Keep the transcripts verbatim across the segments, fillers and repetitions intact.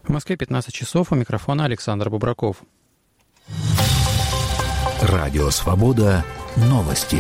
В Москве пятнадцать часов, у микрофона Александр Бубраков. Радио «Свобода». Новости.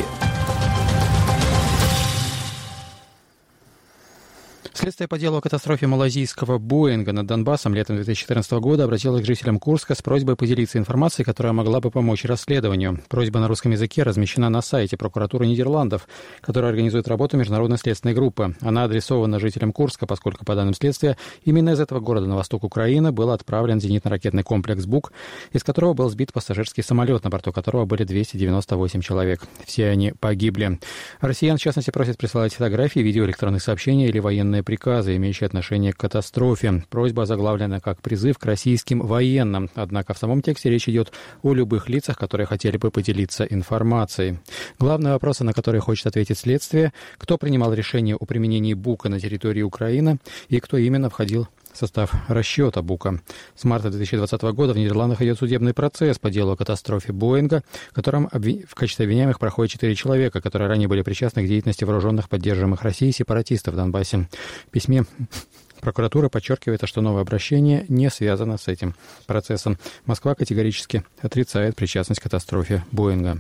Следствие по делу о катастрофе малайзийского Боинга над Донбассом летом две тысячи четырнадцатого года обратилось к жителям Курска с просьбой поделиться информацией, которая могла бы помочь расследованию. Просьба на русском языке размещена на сайте прокуратуры Нидерландов, которая организует работу международной следственной группы. Она адресована жителям Курска, поскольку, по данным следствия, именно из этого города на восток Украины был отправлен зенитно-ракетный комплекс «Бук», из которого был сбит пассажирский самолет, на борту которого были двести девяносто восемь человек. Все они погибли. Россиян, в частности, просят присылать фотографии, видео, электронные сообщения или военные приказы, имеющие отношение к катастрофе. Просьба заглавлена как призыв к российским военным. Однако в самом тексте речь идет о любых лицах, которые хотели бы поделиться информацией. Главные вопросы, на которые хочет ответить следствие: кто принимал решение о применении БУКа на территории Украины и кто именно входил в состав расчета БУКа. С марта две тысячи двадцатого года в Нидерландах идет судебный процесс по делу о катастрофе Боинга, в котором обвин... в качестве обвиняемых проходят четыре человека, которые ранее были причастны к деятельности вооруженных, поддерживаемых Россией сепаратистов в Донбассе. В письме прокуратура подчеркивает, что новое обращение не связано с этим процессом. Москва категорически отрицает причастность к катастрофе Боинга.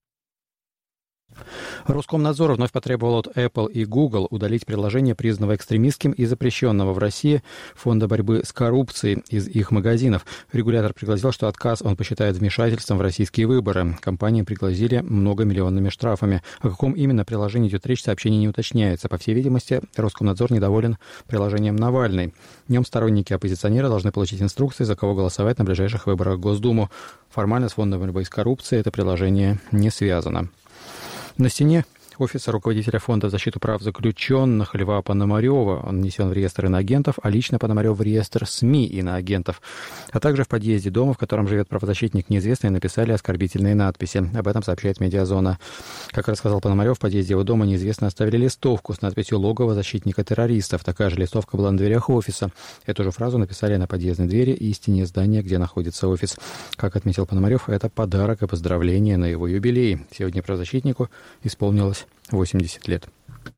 Роскомнадзор вновь потребовал от Apple и Google удалить приложение, признанного экстремистским и запрещенного в России Фонда борьбы с коррупцией, из их магазинов. Регулятор пригрозил, что отказ он посчитает вмешательством в российские выборы. Компании пригрозили многомиллионными штрафами. О каком именно приложении идет речь, сообщение не уточняется. По всей видимости, Роскомнадзор недоволен приложением Навальный. В нем сторонники оппозиционера должны получить инструкции, за кого голосовать на ближайших выборах в Госдуму. Формально с Фондом борьбы с коррупцией это приложение не связано. На стене офиса руководителя Фонда в защиту прав заключенных Льва Пономарева. Он внесен в реестр иноагентов, а лично Пономарев в реестр СМИ иноагентов. А также в подъезде дома, в котором живет правозащитник неизвестный, написали оскорбительные надписи. Об этом сообщает «Медиазона». Как рассказал Пономарев, в подъезде его дома неизвестно оставили листовку с надписью «Логово защитника террористов». Такая же листовка была на дверях офиса. Эту же фразу написали на подъездной двери и стене здания, где находится офис. Как отметил Пономарев, это подарок и поздравление на его юбилей. Сегодня правозащитнику исполнилось восемьдесят лет.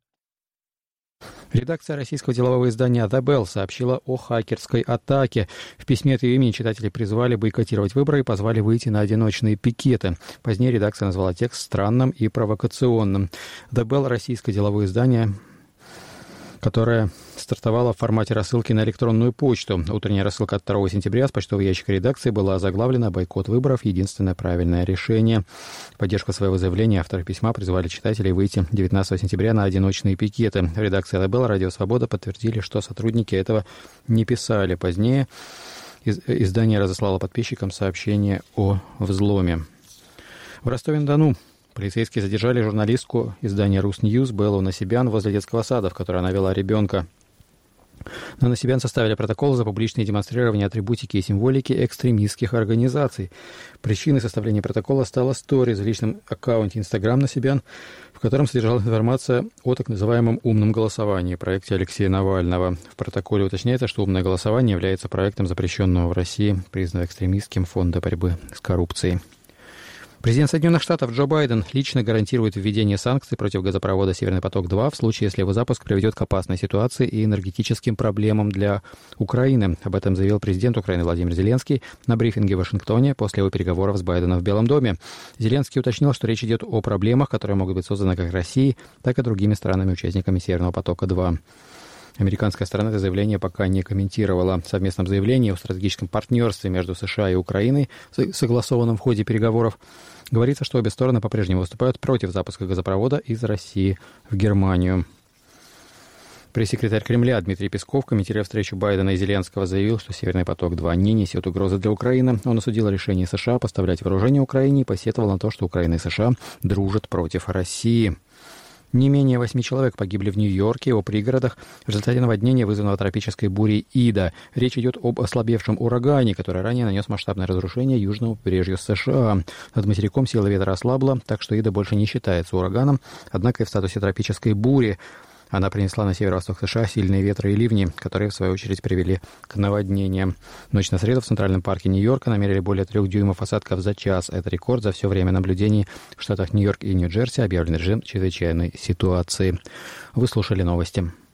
Редакция российского делового издания «The Bell» сообщила о хакерской атаке. В письме от ее имени читатели призвали бойкотировать выборы и позвали выйти на одиночные пикеты. Позднее редакция назвала текст странным и провокационным. «The Bell» — российское деловое издание, которое стартовала в формате рассылки на электронную почту. Утренняя рассылка от второго сентября с почтового ящика редакции была озаглавлена «Бойкот выборов. Единственное правильное решение». В поддержку своего заявления авторы письма призвали читателей выйти девятнадцатого сентября на одиночные пикеты. В редакции «The Bell» «Радио Свобода» подтвердили, что сотрудники этого не писали. Позднее издание разослало подписчикам сообщение о взломе. В Ростове-на-Дону полицейские задержали журналистку издания «Русньюз» Беллу Насибян возле детского сада, в который она вела ребенка. На Насибян составили протокол за публичное демонстрирование атрибутики и символики экстремистских организаций. Причиной составления протокола стала сторис в личном аккаунте Instagram Насибян, в котором содержалась информация о так называемом «умном голосовании» проекте Алексея Навального. В протоколе уточняется, что «умное голосование» является проектом запрещенного в России, признанного экстремистским Фонда борьбы с коррупцией. Президент Соединенных Штатов Джо Байден лично гарантирует введение санкций против газопровода «Северный поток-два» в случае, если его запуск приведет к опасной ситуации и энергетическим проблемам для Украины. Об этом заявил президент Украины Владимир Зеленский на брифинге в Вашингтоне после его переговоров с Байденом в Белом доме. Зеленский уточнил, что речь идет о проблемах, которые могут быть созданы как Россией, так и другими странами-участниками «Северного потока-два». Американская сторона это заявление пока не комментировала. В совместном заявлении о стратегическом партнерстве между США и Украиной, согласованном в ходе переговоров, говорится, что обе стороны по-прежнему выступают против запуска газопровода из России в Германию. Пресс-секретарь Кремля Дмитрий Песков, комментируя встречу Байдена и Зеленского, заявил, что «Северный поток-два» не несет угрозы для Украины. Он осудил решение США поставлять вооружение Украине и посетовал на то, что Украина и США дружат против России. Не менее восьми человек погибли в Нью-Йорке и его пригородах в результате наводнения, вызванного тропической бурей Ида. Речь идет об ослабевшем урагане, который ранее нанес масштабное разрушение южному побережью США. Над материком сила ветра ослабла, так что Ида больше не считается ураганом, однако и в статусе тропической бури. Она принесла на северо-восток США сильные ветры и ливни, которые, в свою очередь, привели к наводнениям. Ночь на среду в Центральном парке Нью-Йорка намерили более трех дюймов осадков за час. Это рекорд за все время наблюдений. В штатах Нью-Йорк и Нью-Джерси объявлен режим чрезвычайной ситуации. Вы слушали новости.